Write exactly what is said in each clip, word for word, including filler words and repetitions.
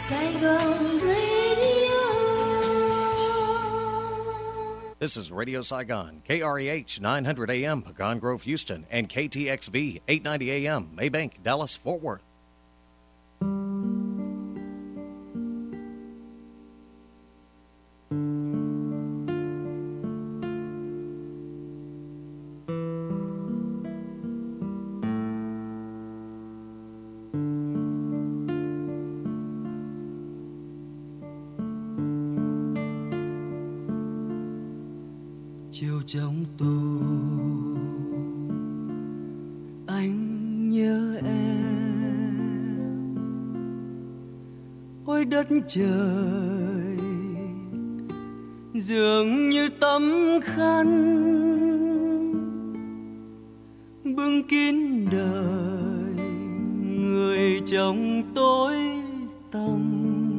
Saigon Radio. This is Radio Saigon, K R E H nine hundred A M, Pecan Grove, Houston, and K T X V eight ninety A M, Maybank, Dallas, Fort Worth. chiều trong tù anh nhớ em, ôi đất trời dường như tấm khăn bưng kín đời người trong tối tăm.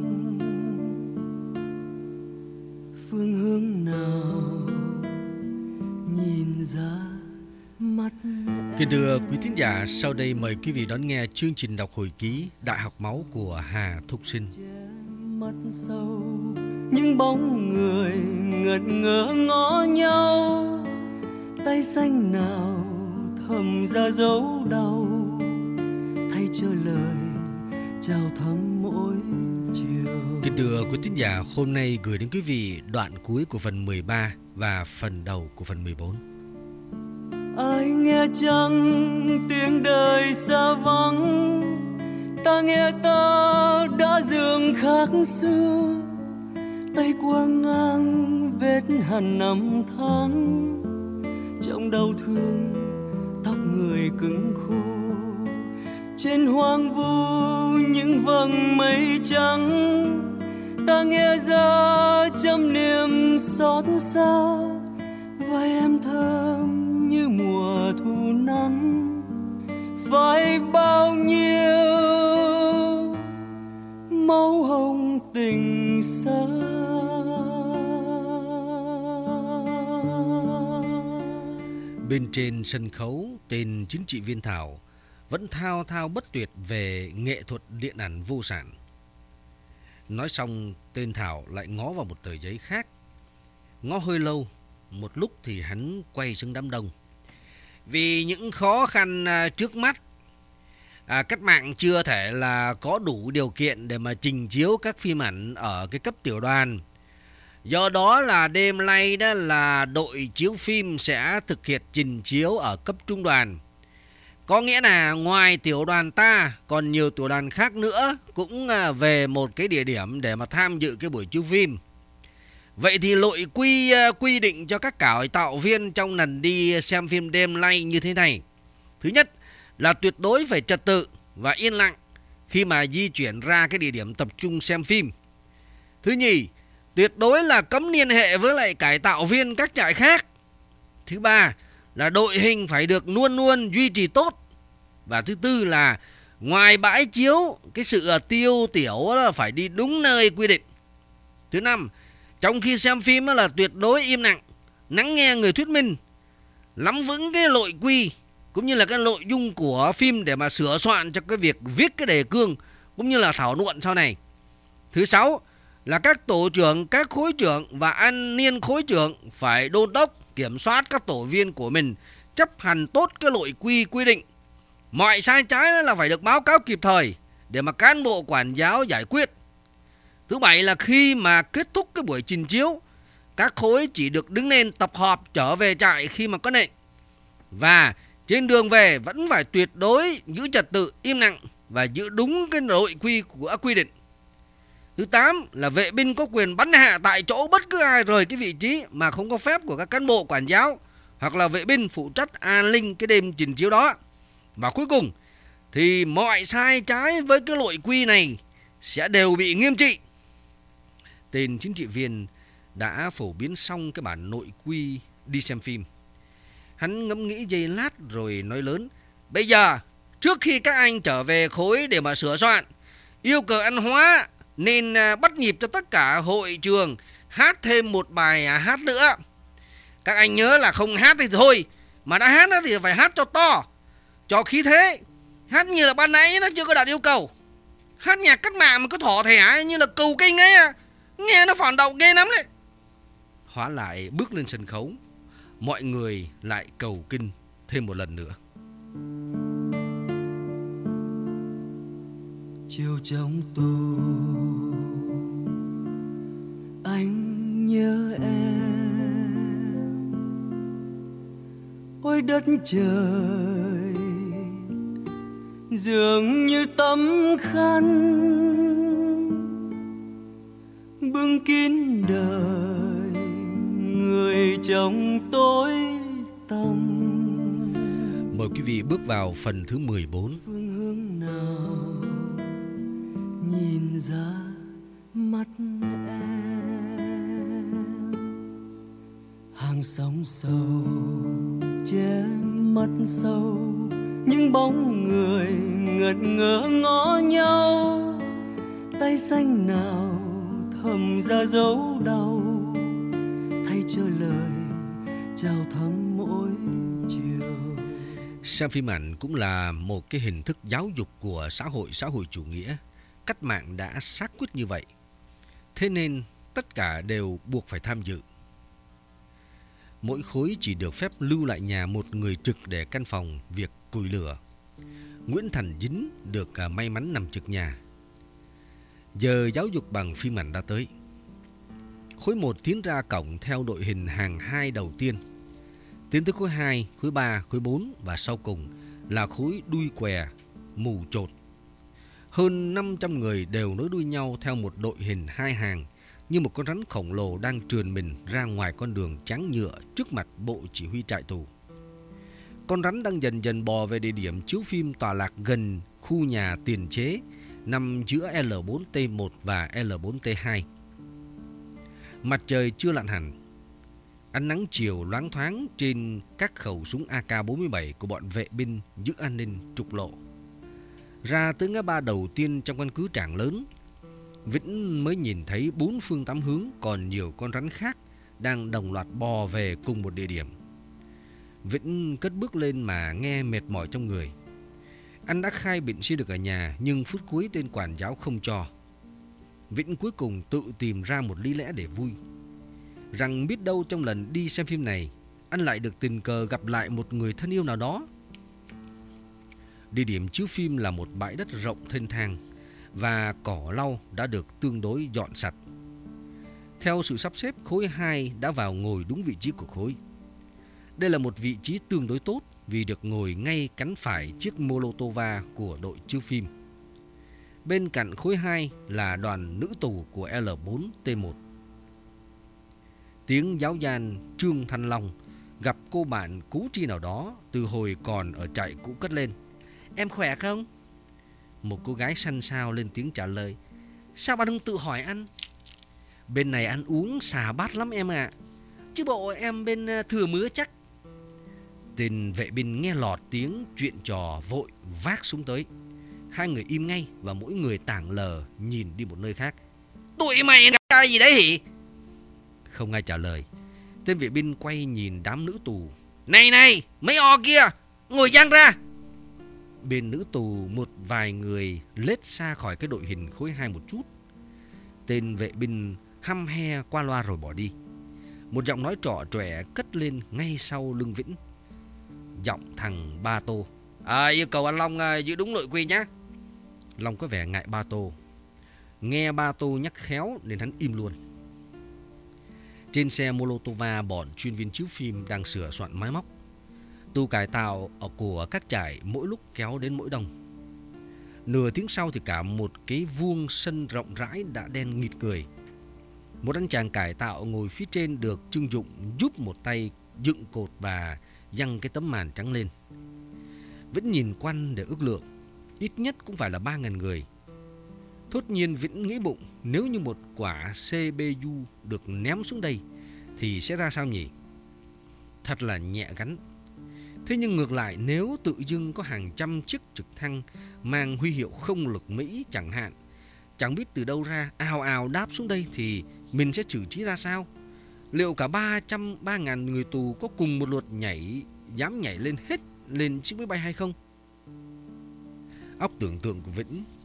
Phương hướng nào nhìn ra mắt em. Kính thưa quý thính giả, sau đây mời quý vị đón nghe chương trình đọc hồi ký Đại học máu của Hà Thục Sinh. Mắt sâu những bóng người ngật ngỡ ngó nhau, tay xanh nào thầm ra dấu đau, thay cho lời chào thăm mỗi chiều. Kính thưa quý thính giả, hôm nay gửi đến quý vị đoạn cuối của phần mười ba và phần đầu của phần mười bốn. Ai nghe chăng tiếng đời xa vắng, ta nghe ta đã dường khác xưa, tay quang ngang vết hằn năm tháng, trong đau thương tóc người cứng khô, trên hoang vu những vầng mây trắng, ta nghe ra trăm niềm xót xa, vai em thơm như mùa thu nắng, phải bao nhiêu máu hồng tình xa. Bên trên sân khấu, tên chính trị viên Thảo vẫn thao thao bất tuyệt về nghệ thuật điện ảnh vô sản. Nói xong, tên Thảo lại ngó vào một tờ giấy khác. Ngó hơi lâu, một lúc thì hắn quay xuống đám đông. Vì những khó khăn trước mắt, à, cách mạng chưa thể là có đủ điều kiện để mà trình chiếu các phim ảnh ở cái cấp tiểu đoàn. Do đó là đêm nay đó là đội chiếu phim sẽ thực hiện trình chiếu ở cấp trung đoàn. Có nghĩa là ngoài tiểu đoàn ta còn nhiều tiểu đoàn khác nữa cũng về một cái địa điểm để mà tham dự cái buổi chiếu phim. Vậy thì nội quy quy định cho các cải tạo viên trong lần đi xem phim đêm nay như thế này. Thứ nhất là tuyệt đối phải trật tự và yên lặng khi mà di chuyển ra cái địa điểm tập trung xem phim. Thứ nhì, tuyệt đối là cấm liên hệ với lại cải tạo viên các trại khác. Thứ ba là đội hình phải được luôn luôn duy trì tốt. Và thứ tư là ngoài bãi chiếu, cái sự tiêu tiểu là phải đi đúng nơi quy định. Thứ năm, trong khi xem phim là tuyệt đối im lặng, lắng nghe người thuyết minh, nắm vững cái nội quy cũng như là cái nội dung của phim để mà sửa soạn cho cái việc viết cái đề cương cũng như là thảo luận sau này. Thứ sáu là các tổ trưởng, các khối trưởng và an niên khối trưởng phải đôn đốc, kiểm soát các tổ viên của mình chấp hành tốt cái nội quy quy định. Mọi sai trái là phải được báo cáo kịp thời để mà cán bộ quản giáo giải quyết. Thứ bảy là khi mà kết thúc cái buổi trình chiếu, các khối chỉ được đứng lên tập họp trở về trại khi mà có lệnh. Và trên đường về vẫn phải tuyệt đối giữ trật tự, im lặng và giữ đúng cái nội quy của quy định. Thứ tám là vệ binh có quyền bắn hạ tại chỗ bất cứ ai rời cái vị trí mà không có phép của các cán bộ quản giáo hoặc là vệ binh phụ trách an ninh cái đêm trình chiếu đó. Và cuối cùng thì mọi sai trái với cái nội quy này sẽ đều bị nghiêm trị. Tên chính trị viên đã phổ biến xong cái bản nội quy đi xem phim. Hắn ngẫm nghĩ giây lát rồi nói lớn: bây giờ trước khi các anh trở về khối để mà sửa soạn, yêu cầu ăn hóa nên bắt nhịp cho tất cả hội trường hát thêm một bài hát nữa. Các anh nhớ là không hát thì thôi, mà đã hát thì phải hát cho to, cho khí thế, hát như là ban nãy nó chưa có đạt yêu cầu. Hát nhạc cách mạng mà cứ thỏ thẻ như là cừu kinh ấy à. Nghe nó phản động ghê lắm đấy. Hóa lại bước lên sân khấu, mọi người lại cầu kinh thêm một lần nữa. Chiều trong tù anh nhớ em, ôi đất trời dường như tấm khăn bưng kín đời người trong tối tăm. Mời quý vị bước vào phần thứ mười bốn. Phương hướng nào nhìn ra mắt em, hàng sóng sâu che mắt sâu, những bóng người ngật ngỡ ngó nhau, tay xanh nào thầm ra dấu đau, thay cho lời chào thăm mỗi chiều. Xem phim ảnh cũng là một cái hình thức giáo dục của xã hội xã hội chủ nghĩa. Cách mạng đã xác quyết như vậy, thế nên tất cả đều buộc phải tham dự. Mỗi khối chỉ được phép lưu lại nhà một người trực để căn phòng việc củi lửa. Nguyễn Thành Dính được may mắn nằm trực nhà. Giờ giáo dục bằng phim ảnh đã tới. Khối một tiến ra cổng theo đội hình hàng hai đầu tiên, tiến tới khối hai, khối ba, khối bốn và sau cùng là khối đuôi què, mù chột. Hơn năm trăm người đều nối đuôi nhau theo một đội hình hai hàng, như một con rắn khổng lồ đang trườn mình ra ngoài con đường trắng nhựa trước mặt bộ chỉ huy trại tù. Con rắn đang dần dần bò về địa điểm chiếu phim tọa lạc gần khu nhà tiền chế nằm giữa L bốn T một và L bốn T hai. Mặt trời chưa lặn hẳn, ánh nắng chiều loáng thoáng trên các khẩu súng A K bốn mươi bảy của bọn vệ binh giữ an ninh trục lộ. Ra tới ngã ba đầu tiên trong căn cứ Trảng Lớn, Vĩnh mới nhìn thấy bốn phương tám hướng còn nhiều con rắn khác đang đồng loạt bò về cùng một địa điểm. Vĩnh cất bước lên mà nghe mệt mỏi trong người. Anh đã khai bệnh xin được ở nhà, nhưng phút cuối tên quản giáo không cho. Vĩnh cuối cùng tự tìm ra một lý lẽ để vui, rằng biết đâu trong lần đi xem phim này anh lại được tình cờ gặp lại một người thân yêu nào đó. Địa điểm chiếu phim là một bãi đất rộng thênh thang và cỏ lau đã được tương đối dọn sạch. Theo sự sắp xếp, khối hai đã vào ngồi đúng vị trí của khối. Đây là một vị trí tương đối tốt vì được ngồi ngay cánh phải chiếc Molotova của đội chiếu phim. Bên cạnh khối hai là đoàn nữ tù của L bốn T một. Tiếng giáo gian Trương Thanh Long gặp cô bạn cú tri nào đó từ hồi còn ở trại cũ cất lên. Em khỏe không? Một cô gái xanh xao lên tiếng trả lời. Sao bạn không tự hỏi anh? Bên này ăn uống xà bát lắm em ạ. À. Chứ bộ em bên thừa mứa chắc. Tên vệ binh nghe lọt tiếng chuyện trò vội vác súng tới. Hai người im ngay và mỗi người tảng lờ nhìn đi một nơi khác. Tụi mày gặp cái gì đấy hỉ? Không ai trả lời. Tên vệ binh quay nhìn đám nữ tù. Này này, mấy o kia, ngồi dang ra. Bên nữ tù một vài người lết xa khỏi cái đội hình khối hai một chút. Tên vệ binh hăm he qua loa rồi bỏ đi. Một giọng nói trọ trọe cất lên ngay sau lưng Vĩnh. Giọng thằng Ba Tô. À, yêu cầu anh Long à, giữ đúng nội quy nhé. Long có vẻ ngại Ba Tô. Nghe Ba Tô nhắc khéo nên hắn im luôn. Trên xe Molotova, bọn chuyên viên chiếu phim đang sửa soạn máy móc. Tù cải tạo ở của các trại mỗi lúc kéo đến mỗi đông. Nửa tiếng sau thì cả một cái vuông sân rộng rãi đã đen nghịt người. Một anh chàng cải tạo ngồi phía trên được trưng dụng giúp một tay dựng cột và giăng cái tấm màn trắng lên. Vĩnh nhìn quanh để ước lượng, ít nhất cũng phải là ba nghìn người. Thốt nhiên Vĩnh nghĩ bụng, nếu như một quả xê bê u được ném xuống đây thì sẽ ra sao nhỉ? Thật là nhẹ gắn. Thế nhưng ngược lại, nếu tự dưng có hàng trăm chiếc trực thăng mang huy hiệu không lực Mỹ chẳng hạn, chẳng biết từ đâu ra ào ào đáp xuống đây thì mình sẽ xử trí ra sao? Liệu cả ba trăm ba nghìn người tù có cùng một lượt nhảy, dám nhảy lên hết lên chiếc máy bay hay không? Óc tưởng tượng của Vĩnh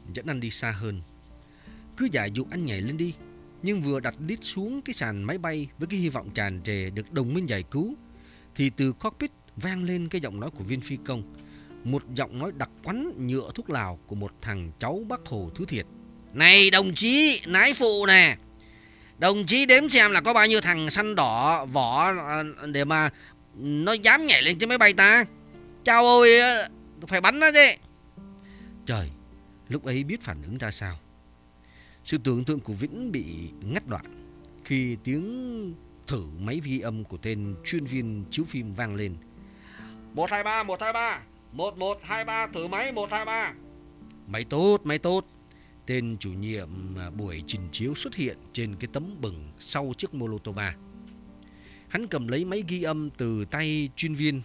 dẫn anh đi xa hơn. Cứ giả dụ anh nhảy lên đi, nhưng vừa đặt đít xuống cái sàn máy bay với cái hy vọng tràn trề được đồng minh giải cứu, thì từ cockpit vang lên cái giọng nói của viên phi công, một giọng nói đặc quánh nhựa thuốc lào của một thằng cháu Bác Hồ thứ thiệt. Này đồng chí lái phụ nè, đồng chí đếm xem là có bao nhiêu thằng săn đỏ vỏ để mà nó dám nhảy lên trên máy bay ta. Chao ơi, phải bắn nó chứ. Trời, lúc ấy biết phản ứng ra sao. Sự tưởng tượng của Vĩnh bị ngắt đoạn khi tiếng thử máy ghi âm của tên chuyên viên chiếu phim vang lên. Một hai ba, một hai ba, một một hai ba, thử máy một hai ba. Máy tốt, máy tốt. Tên chủ nhiệm buổi trình chiếu xuất hiện trên cái tấm bừng sau chiếc Molotova. Hắn cầm lấy máy ghi âm từ tay chuyên viên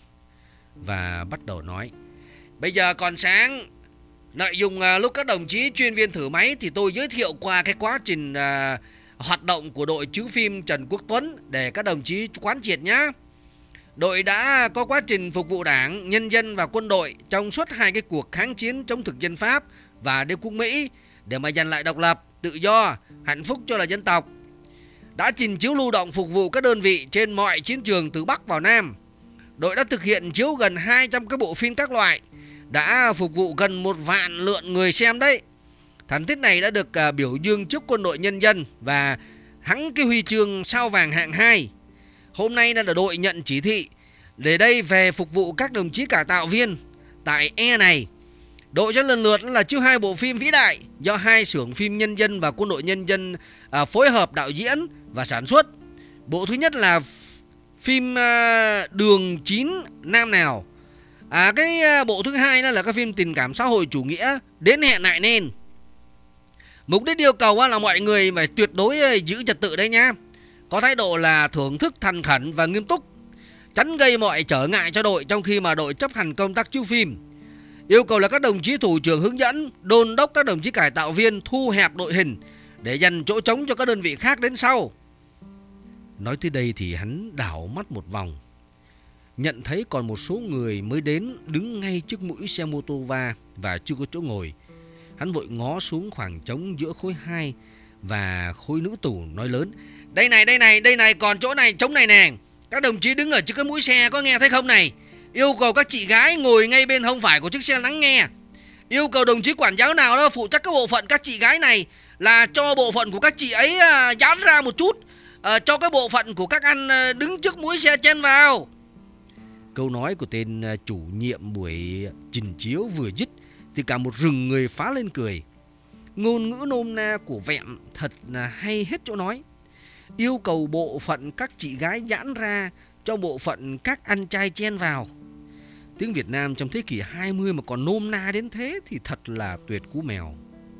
và bắt đầu nói: Bây giờ còn sáng, nội dung lúc các đồng chí chuyên viên thử máy thì tôi giới thiệu qua cái quá trình uh, hoạt động của đội chiếu phim Trần Quốc Tuấn để các đồng chí quán triệt nhé. Đội đã có quá trình phục vụ Đảng, nhân dân và quân đội trong suốt hai cái cuộc kháng chiến chống thực dân Pháp và đế quốc Mỹ để mà giành lại độc lập, tự do, hạnh phúc cho là dân tộc. Đã trình chiếu lưu động phục vụ các đơn vị trên mọi chiến trường từ Bắc vào Nam. Đội đã thực hiện chiếu gần hai trăm cái bộ phim các loại, đã phục vụ gần một vạn lượt người xem đấy. Thành tích này đã được uh, biểu dương trước quân đội nhân dân và thắng cái huy chương sao vàng hạng hai. Hôm nay là đội nhận chỉ thị để đây về phục vụ các đồng chí cải tạo viên tại E này. Đội sẽ lần lượt là chiếu hai bộ phim vĩ đại do hai xưởng phim nhân dân và quân đội nhân dân à, phối hợp đạo diễn và sản xuất. Bộ thứ nhất là phim à, Đường chín Nam Nào. À, cái à, bộ thứ hai đó là cái phim tình cảm xã hội chủ nghĩa Đến hẹn lại nên. Mục đích yêu cầu là mọi người phải tuyệt đối giữ trật tự đấy nhá. Có thái độ là thưởng thức thành khẩn và nghiêm túc, tránh gây mọi trở ngại cho đội trong khi mà đội chấp hành công tác chiếu phim. Yêu cầu là các đồng chí thủ trưởng hướng dẫn, đôn đốc các đồng chí cải tạo viên thu hẹp đội hình để dành chỗ trống cho các đơn vị khác đến sau. Nói tới đây thì hắn đảo mắt một vòng, nhận thấy còn một số người mới đến đứng ngay trước mũi xe mô tô va và chưa có chỗ ngồi. Hắn vội ngó xuống khoảng trống giữa khối hai và khối nữ tù nói lớn: Đây này, đây này, đây này, còn chỗ này, trống này nè. Các đồng chí đứng ở trước cái mũi xe có nghe thấy không này? Yêu cầu các chị gái ngồi ngay bên hông phải của chiếc xe lắng nghe. Yêu cầu đồng chí quản giáo nào đó phụ trách các bộ phận các chị gái này là cho bộ phận của các chị ấy uh, giãn ra một chút, uh, cho cái bộ phận của các anh uh, đứng trước mũi xe chen vào. Câu nói của tên uh, chủ nhiệm buổi trình chiếu vừa dứt thì cả một rừng người phá lên cười. Ngôn ngữ nôm na của Vẹn thật là hay hết chỗ nói. Yêu cầu bộ phận các chị gái giãn ra cho bộ phận các anh trai chen vào. Tiếng Việt Nam trong thế kỷ hai mươi mà còn nôm na đến thế thì thật là tuyệt cú mèo.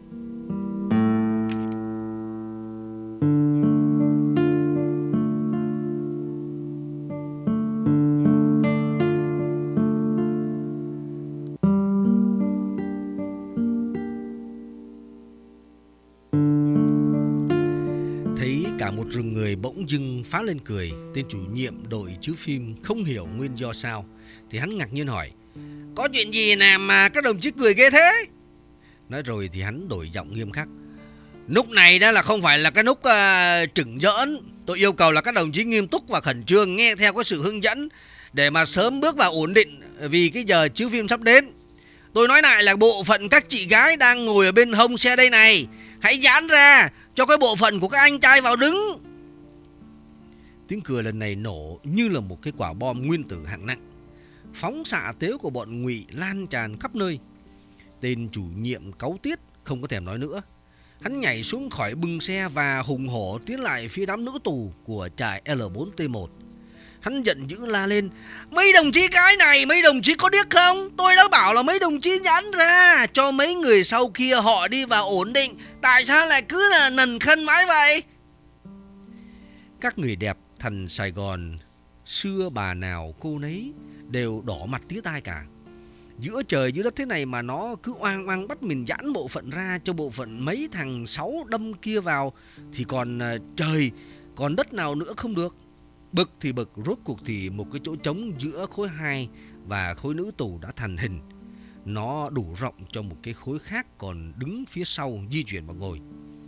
Cả một rừng người bỗng dưng phá lên cười. Tên chủ nhiệm đội chiếu phim không hiểu nguyên do sao thì hắn ngạc nhiên hỏi: Có chuyện gì nào mà các đồng chí cười ghê thế? Nói rồi thì hắn đổi giọng nghiêm khắc: Núc này đó là không phải là cái núc uh, trừng giỡn. Tôi yêu cầu là các đồng chí nghiêm túc và khẩn trương nghe theo cái sự hướng dẫn để mà sớm bước vào ổn định vì cái giờ chiếu phim sắp đến. Tôi nói lại là bộ phận các chị gái đang ngồi ở bên hông xe đây này, hãy giãn ra cho cái bộ phận của các anh trai vào đứng. Tiếng cười lần này nổ như là một cái quả bom nguyên tử hạng nặng. Phóng xạ tếu của bọn Ngụy lan tràn khắp nơi. Tên chủ nhiệm cáu tiết không có thèm nói nữa. Hắn nhảy xuống khỏi bưng xe và hùng hổ tiến lại phía đám nữ tù của trại L bốn T một. Hắn giận dữ la lên: Mấy đồng chí cái này, mấy đồng chí có điếc không? Tôi đã bảo là mấy đồng chí nhãn ra cho mấy người sau kia họ đi vào ổn định. Tại sao lại cứ là nần khân mãi vậy? Các người đẹp thành Sài Gòn xưa bà nào cô nấy đều đỏ mặt tía tai cả. Giữa trời giữa đất thế này mà nó cứ oang oang bắt mình giãn bộ phận ra cho bộ phận mấy thằng sáu đâm kia vào thì còn trời, còn đất nào nữa không được. Bực thì bực, rốt cuộc thì một cái chỗ trống giữa khối hai và khối nữ tù đã thành hình. Nó đủ rộng cho một cái khối khác còn đứng phía sau di chuyển và ngồi.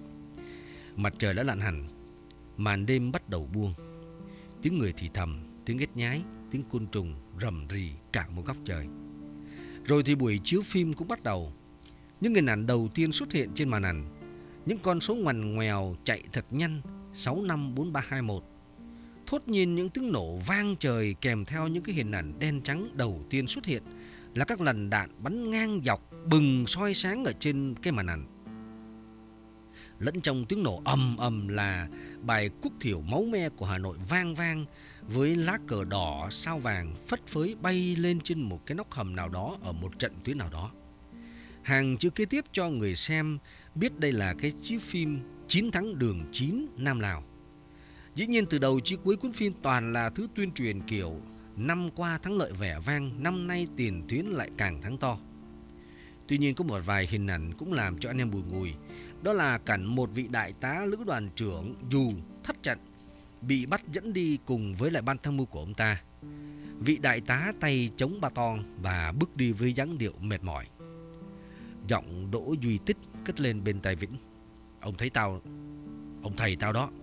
Mặt trời đã lặn hẳn, màn đêm bắt đầu buông. Tiếng người thì thầm, tiếng ếch nhái, tiếng côn trùng rầm rì cả một góc trời. Rồi thì buổi chiếu phim cũng bắt đầu. Những hình ảnh đầu tiên xuất hiện trên màn ảnh, những con số ngoằn ngoèo chạy thật nhanh, sáu năm bốn ba hai một. Thốt nhiên những tiếng nổ vang trời kèm theo những cái hình ảnh đen trắng đầu tiên xuất hiện là các làn đạn bắn ngang dọc bừng soi sáng ở trên cái màn ảnh. Lẫn trong tiếng nổ ầm ầm là bài Quốc thiểu máu me của Hà Nội vang vang, với lá cờ đỏ sao vàng phất phới bay lên trên một cái nóc hầm nào đó ở một trận tuyến nào đó. Hàng chữ kế tiếp cho người xem biết đây là cái chiếu phim Chiến thắng đường chín Nam Lào. Dĩ nhiên từ đầu chí cuối cuốn phim toàn là thứ tuyên truyền kiểu năm qua thắng lợi vẻ vang, năm nay tiền tuyến lại càng thắng to. Tuy nhiên có một vài hình ảnh cũng làm cho anh em bùi ngùi. Đó là cảnh một vị đại tá lữ đoàn trưởng dù thất trận bị bắt dẫn đi cùng với lại ban tham mưu của ông ta. Vị đại tá tay chống ba ton và bước đi với dáng điệu mệt mỏi. Giọng Đỗ Duy Tích cất lên bên tai Vĩnh: Ông thấy tao, ông thầy tao đó,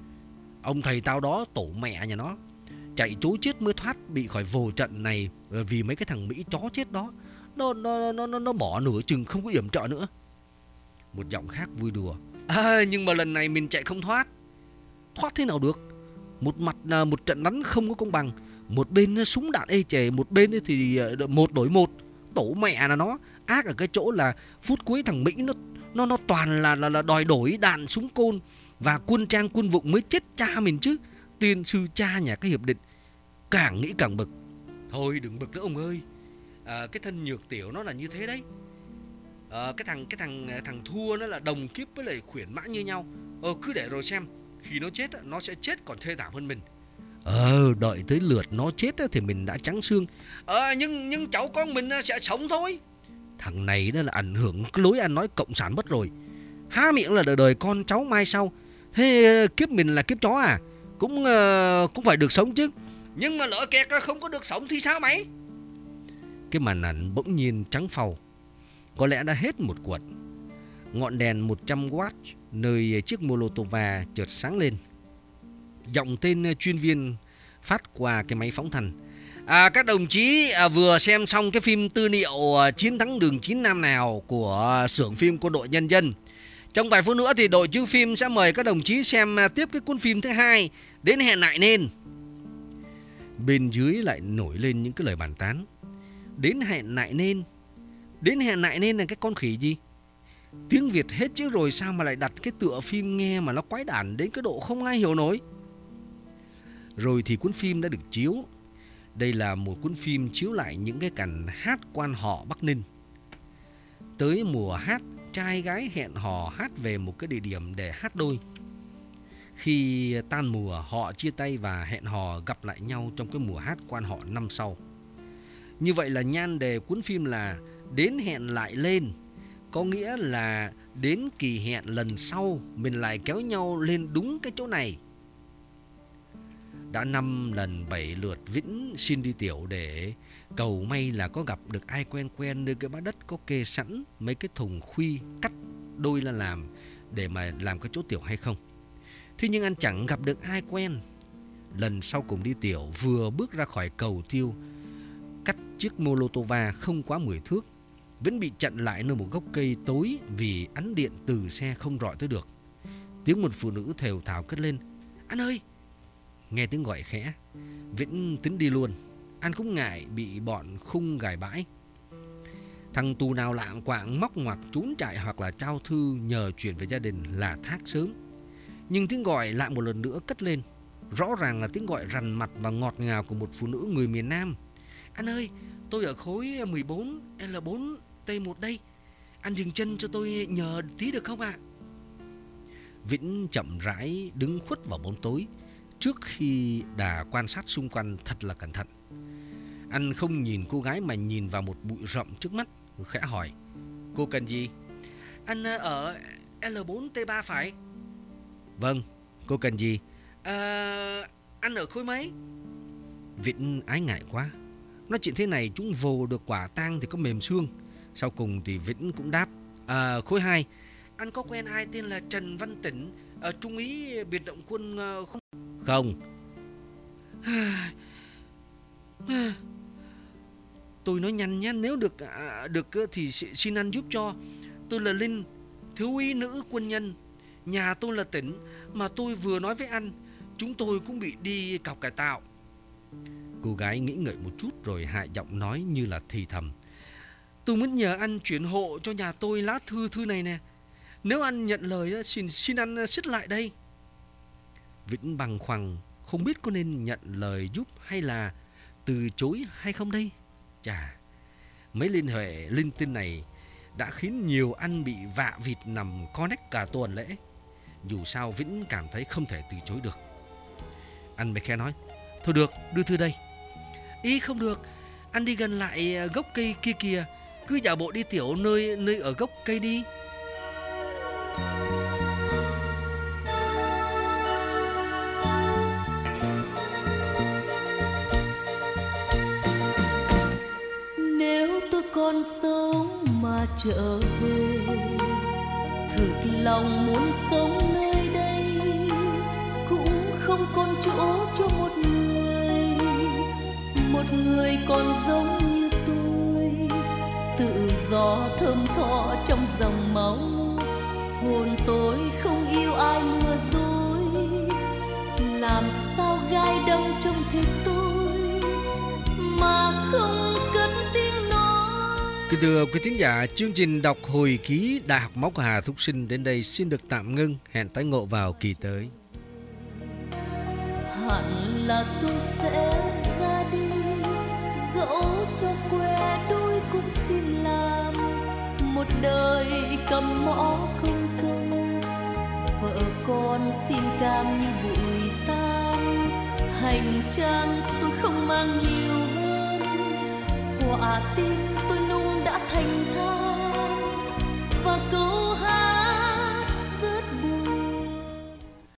ông thầy tao đó tổ mẹ nhà nó, chạy trối chết mới thoát bị khỏi vồ trận này vì mấy cái thằng Mỹ chó chết đó. Nó nó nó nó, nó bỏ nửa chừng không có yểm trợ nữa. Một giọng khác vui đùa: À, nhưng mà lần này mình chạy không thoát. Thoát thế nào được? Một mặt là một trận đánh không có công bằng, một bên súng đạn ê chề, một bên thì một đổi một. Tổ mẹ là nó ác ở cái chỗ là phút cuối thằng Mỹ nó nó nó toàn là là, là đòi đổi đạn súng côn và quân trang quân vụ mới chết cha mình chứ. Tiên sư cha nhà cái hiệp định. Càng nghĩ càng bực. Thôi đừng bực nữa ông ơi. À, cái thân Nhược Tiểu nó là như thế đấy. À, cái thằng cái thằng thằng thua nó là đồng kiếp với lại Khuyển Mã như nhau. Ờ cứ để rồi xem, khi nó chết nó sẽ chết còn thê thảm hơn mình. Ờ đợi tới lượt nó chết thì mình đã trắng xương. Ờ nhưng nhưng cháu con mình sẽ sống thôi. Thằng này đó là ảnh hưởng cái lối ăn nói cộng sản mất rồi. Há miệng là đời đời con cháu mai sau. Thế kiếp mình là kiếp chó à? Cũng uh, cũng phải được sống chứ. Nhưng mà lỡ kẹt không có được sống thì sao mày? Cái màn ảnh bỗng nhiên trắng phau. Có lẽ đã hết một cuộn. Ngọn đèn một trăm oát nơi chiếc Molotova chợt sáng lên. Giọng tên chuyên viên phát qua cái máy phóng thanh: À, các đồng chí à, vừa xem xong cái phim tư liệu à, Chiến thắng đường chín Nam Lào của xưởng phim Quân đội Nhân dân. Trong vài phút nữa thì đội chiếu phim sẽ mời các đồng chí xem à, tiếp cái cuốn phim thứ hai, Đến hẹn lại nên. Bên dưới lại nổi lên những cái lời bàn tán. Đến hẹn lại nên. Đến hẹn lại nên là cái con khỉ gì? Tiếng Việt hết chứ rồi sao mà lại đặt cái tựa phim nghe mà nó quái đản đến cái độ không ai hiểu nổi. Rồi thì cuốn phim đã được chiếu. Đây là một cuốn phim chiếu lại những cái cảnh hát quan họ Bắc Ninh. Tới mùa hát, trai gái hẹn hò hát về một cái địa điểm để hát đôi. Khi tan mùa, họ chia tay và hẹn hò gặp lại nhau trong cái mùa hát quan họ năm sau. Như vậy là nhan đề cuốn phim là Đến hẹn lại lên, có nghĩa là đến kỳ hẹn lần sau mình lại kéo nhau lên đúng cái chỗ này. Đã năm lần bảy lượt Vĩnh xin đi tiểu để cầu may là có gặp được ai quen quen nơi cái bãi đất có kê sẵn mấy cái thùng khuy cắt đôi là làm để mà làm cái chỗ tiểu hay không. Thế nhưng anh chẳng gặp được ai quen. Lần sau cùng đi tiểu, vừa bước ra khỏi cầu tiêu, cắt chiếc Molotova không quá mười thước, Vĩnh bị chặn lại nơi một gốc cây tối vì ánh điện từ xe không rọi tới được. Tiếng một phụ nữ thều thào cất lên: Anh ơi! Nghe tiếng gọi khẽ, Vĩnh tính đi luôn. Anh cũng ngại bị bọn khung gài bãi. Thằng tù nào lạng quạng móc ngoặc trốn chạy hoặc là trao thư nhờ chuyển về gia đình là thác sớm. Nhưng tiếng gọi lại một lần nữa cất lên. Rõ ràng là tiếng gọi rằn mặt và ngọt ngào của một phụ nữ người miền Nam. Anh ơi, tôi ở khối mười bốn L bốn T một đây. Anh dừng chân cho tôi nhờ tí được không ạ? Vĩnh chậm rãi đứng khuất vào bóng tối trước khi đà quan sát xung quanh thật là cẩn thận. Anh không nhìn cô gái mà nhìn vào một bụi rậm trước mắt, khẽ hỏi: Cô cần gì? Anh ở L bốn T ba phải? Vâng, cô cần gì? À, anh ở khối mấy? Vĩnh ái ngại quá. Nói chuyện thế này chúng vồ được quả tang thì có mềm xương. Sau cùng thì Vĩnh cũng đáp: à, khối hai, anh có quen ai tên là Trần Văn Tĩnh, ở trung úy biệt động quân không? Không. Tôi nói nhanh nhé, nếu được à, được thì xin anh giúp cho. Tôi là Linh, thiếu úy nữ quân nhân. Nhà tôi là Tĩnh, mà tôi vừa nói với anh, chúng tôi cũng bị đi cọc cải tạo. Cô gái nghĩ ngợi một chút rồi hạ giọng nói như là thì thầm: tôi muốn nhờ anh chuyển hộ cho nhà tôi lá thư thư này nè. Nếu anh nhận lời, xin xin anh xích lại đây. Vĩnh băn khoăn không biết có nên nhận lời giúp hay là từ chối hay không đây. Chà, mấy liên hệ linh tinh này đã khiến nhiều anh bị vạ vịt nằm co nách cả tuần lễ. Dù sao Vĩnh cảm thấy không thể từ chối được. Anh mới khẽ nói: thôi được, đưa thư đây. Ý không được, anh đi gần lại gốc cây kia kìa, cứ giả bộ đi tiểu nơi nơi ở gốc cây đi. Nếu tôi còn sống mà trở về, thực lòng muốn sống nơi đây, cũng không còn chỗ cho một người, một người còn giống như tôi, tự do thơm tho trong dòng máu. Hồn tôi không yêu ai lừa dối, làm sao gai đâm trong thịt tôi mà không cất tiếng nói. Kính thưa quý thính giả, chương trình đọc hồi ký Đại học Máu của Hà Thúc Sinh đến đây xin được tạm ngưng. Hẹn tái ngộ vào kỳ tới. Hẳn là tôi sẽ ra đi, dẫu cho que đôi cũng xin làm một đời cầm mõ không công. Vợ con xin cam như bụi tan, hành trang tôi không mang nhiều hơn, quả tim tôi nung đã thành than.